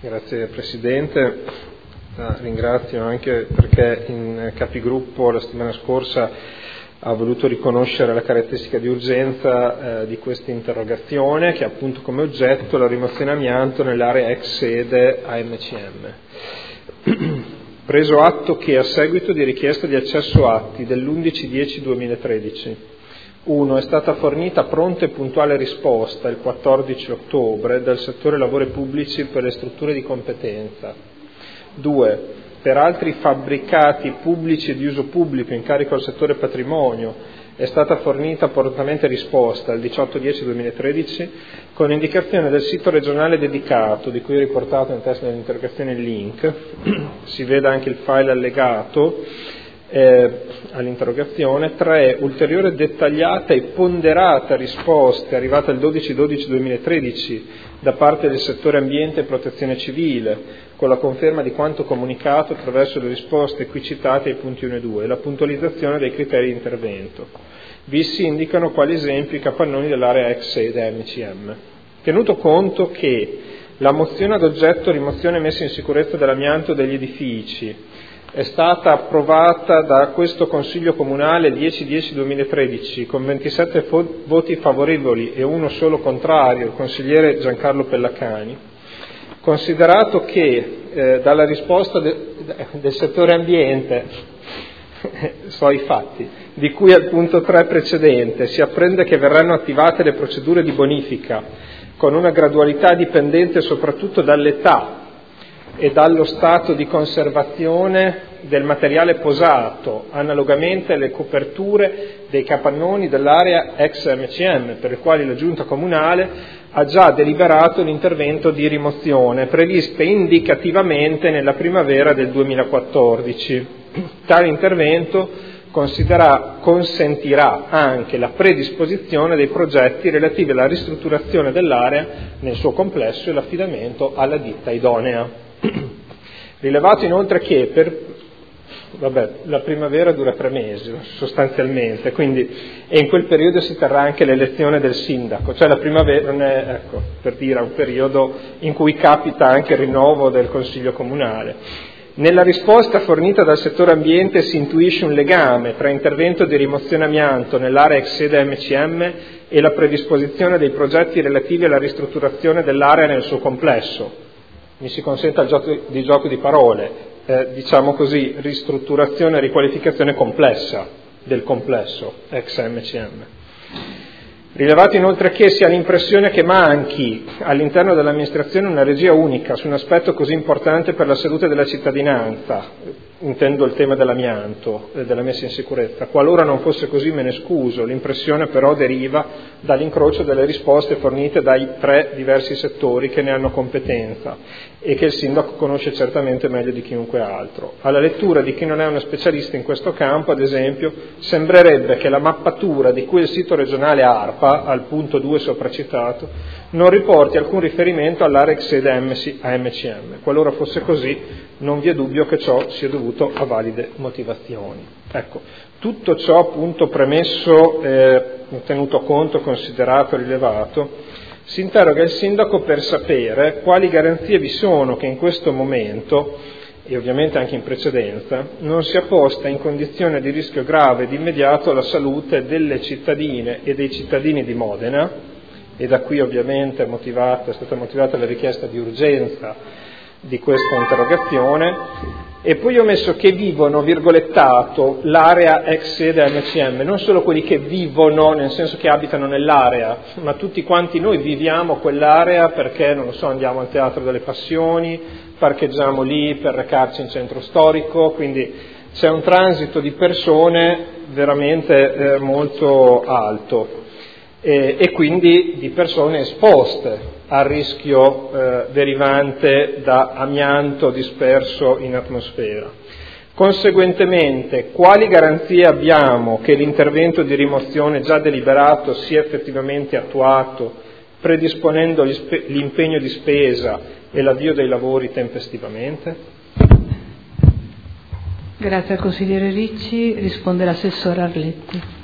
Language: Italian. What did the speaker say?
Grazie Presidente, ringrazio anche perché in capigruppo la settimana scorsa ha voluto riconoscere la caratteristica di urgenza di questa interrogazione che ha appunto come oggetto la rimozione amianto nell'area ex sede AMCM. Preso atto che a seguito di richiesta di accesso atti dell'11/10/2013 1. È stata fornita pronta e puntuale risposta il 14 ottobre dal settore lavori pubblici per le strutture di competenza. 2. Per altri fabbricati pubblici di uso pubblico in carico al settore patrimonio è stata fornita prontamente risposta il 18/10/2013 con indicazione del sito regionale dedicato, di cui è riportato nel testo dell'interrogazione il link, si veda anche il file allegato all'interrogazione. 3. Ulteriore dettagliata e ponderata risposta arrivata il 12/12/2013 da parte del settore ambiente e protezione civile, con la conferma di quanto comunicato attraverso le risposte qui citate ai punti 1 e 2 e la puntualizzazione dei criteri di intervento. Vi si indicano quali esempi i capannoni dell'area ex sede AMCM. Tenuto conto che la mozione ad oggetto rimozione e messa in sicurezza dell'amianto degli edifici è stata approvata da questo Consiglio Comunale il 10/10/2013 con 27 voti favorevoli e uno solo contrario, il consigliere Giancarlo Pellacani. Considerato che dalla risposta del settore ambiente, so i fatti, di cui al punto 3 precedente si apprende che verranno attivate le procedure di bonifica con una gradualità dipendente soprattutto dall'età e dallo stato di conservazione del materiale posato, analogamente alle coperture dei capannoni dell'area ex MCM, per le quali la Giunta Comunale ha già deliberato l'intervento di rimozione, previste indicativamente nella primavera del 2014. Tale intervento consentirà anche la predisposizione dei progetti relativi alla ristrutturazione dell'area nel suo complesso e l'affidamento alla ditta idonea. Rilevato inoltre che la primavera dura 3 mesi sostanzialmente, e in quel periodo si terrà anche l'elezione del sindaco, cioè la primavera non è, per dire, un periodo in cui capita anche il rinnovo del Consiglio Comunale. Nella risposta fornita dal settore ambiente si intuisce un legame tra intervento di rimozione amianto nell'area ex sede MCM e la predisposizione dei progetti relativi alla ristrutturazione dell'area nel suo complesso. Mi si consenta il gioco di parole, diciamo così, ristrutturazione e riqualificazione complessa del complesso ex MCM. Rilevato inoltre che si ha l'impressione che manchi all'interno dell'amministrazione una regia unica su un aspetto così importante per la salute della cittadinanza, intendo il tema dell'amianto e della messa in sicurezza. Qualora non fosse così me ne scuso, l'impressione però deriva dall'incrocio delle risposte fornite dai 3 diversi settori che ne hanno competenza e che il sindaco conosce certamente meglio di chiunque altro. Alla lettura di chi non è uno specialista in questo campo, ad esempio, sembrerebbe che la mappatura di cui il sito regionale ARPA, al punto 2 sopracitato, non riporti alcun riferimento all'area ex sede AMCM. Qualora fosse così, non vi è dubbio che ciò sia dovuto a valide motivazioni. Tutto ciò appunto premesso, tenuto conto, considerato, rilevato, si interroga il sindaco per sapere quali garanzie vi sono che in questo momento, e ovviamente anche in precedenza, non sia posta in condizione di rischio grave ed immediato la salute delle cittadine e dei cittadini di Modena, e da qui ovviamente è stata motivata la richiesta di urgenza di questa interrogazione. E poi ho messo che vivono, virgolettato, l'area ex sede MCM, non solo quelli che vivono, nel senso che abitano nell'area, ma tutti quanti noi viviamo quell'area perché, non lo so, andiamo al Teatro delle Passioni, parcheggiamo lì per recarci in centro storico, quindi c'è un transito di persone veramente molto alto e quindi di persone esposte al rischio derivante da amianto disperso in atmosfera. Conseguentemente, quali garanzie abbiamo che l'intervento di rimozione già deliberato sia effettivamente attuato, predisponendo l'impegno di spesa e l'avvio dei lavori tempestivamente? Grazie al consigliere Ricci, risponde l'assessore Arletti.